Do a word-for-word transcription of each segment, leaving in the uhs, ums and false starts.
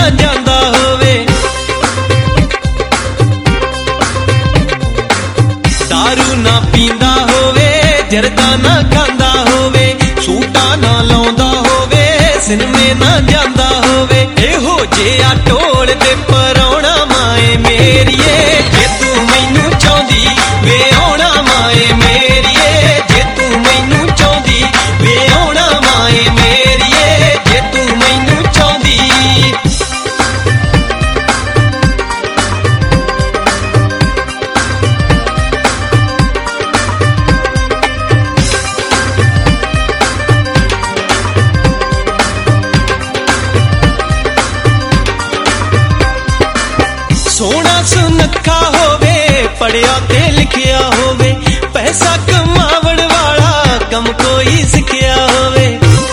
जांदा होवे। दारू ना पींदा होवे, जरदा ना खांदा होवे, सूटा ना लाउंदा होवे, सिनेमे ना जांदा होवे। एहो जिहा ढोल ते पराउणा माए मेरिए, जे तू मैनू चाहुंदी वे आउणा माए मेरिए, जे तू मैनू चाहुंदी वे आउणा माए मेरिए, जे तू मैनू चाहुंदी। सोना सुनखा होवे, पढ़िया ते लिखिया होवे, पैसा कमावण वाला कम कोई सिखिया होवे।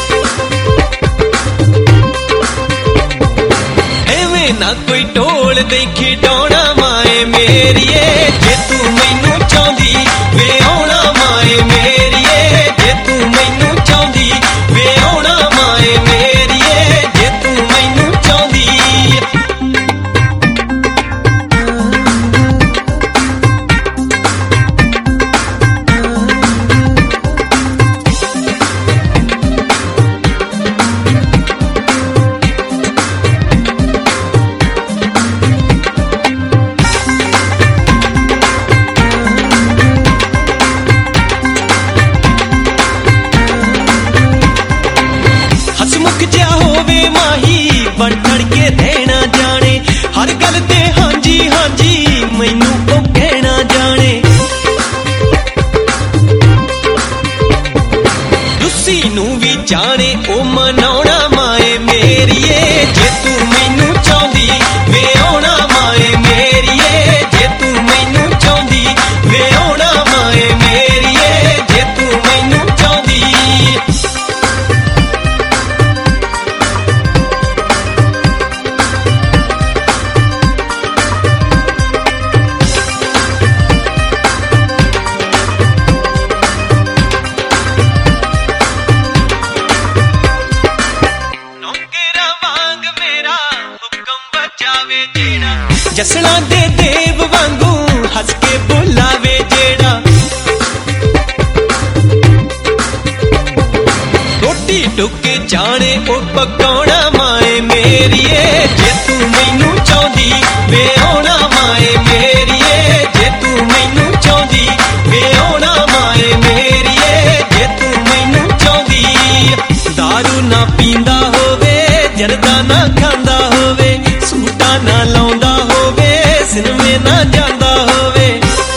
एवें ना कोई ढोल दे खिडौणा माए मेरिए, जे तू मैनू चाहुंदी वे आउणा माए मेरिए, जे तू मैनू चाहुंदी वे आउणा माए मेरिए, जे तू मैनू चाहुंदी। हसमुख जिहा होवे माही, बन चढ़ के रहना जाने, हर गल ते हांजी हांजी मैनू ओ कहना जाने। रुस्सी नू भी जाने ओ मनाउणा माए मेरिए, जे तू मैनू चाहुंदी वे आउणा माए मेरिए, जे तू मैनू चाहुंदी वे आउणा माए मेरिए, जे तू मैनू चाहुंदी। जसना दे देव वांगू हस के बुलावे जेड़ा, रोटी टुक जाने ओ पकाउणा माए मेरिए, जे तू मैनू चाहुंदी वे आउणा माए मेरिए, जे तू मैनू चाहुंदी वे आउणा माए मेरिए, जे तू मैनू चाहुंदी। दारू ना पींदा होवे, जरदा ना खांदा होवे, सूटा ना लाउंदा होवे, सिनेमे ना जांदा होवे।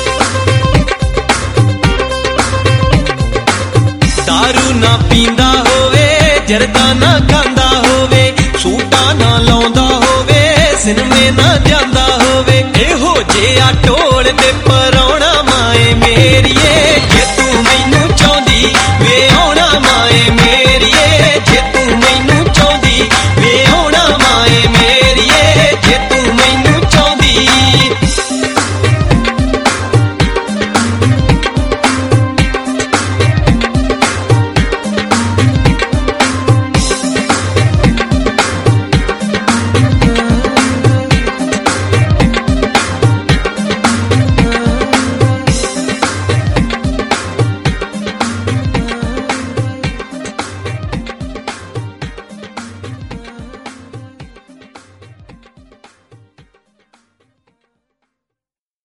दारू ना पींदा होवे, जरदा ना खांदा होवे, सूटा ना लाउंदा होवे, सिनेमे ना जांदा होवे। एहो जिहा ढोल ते पर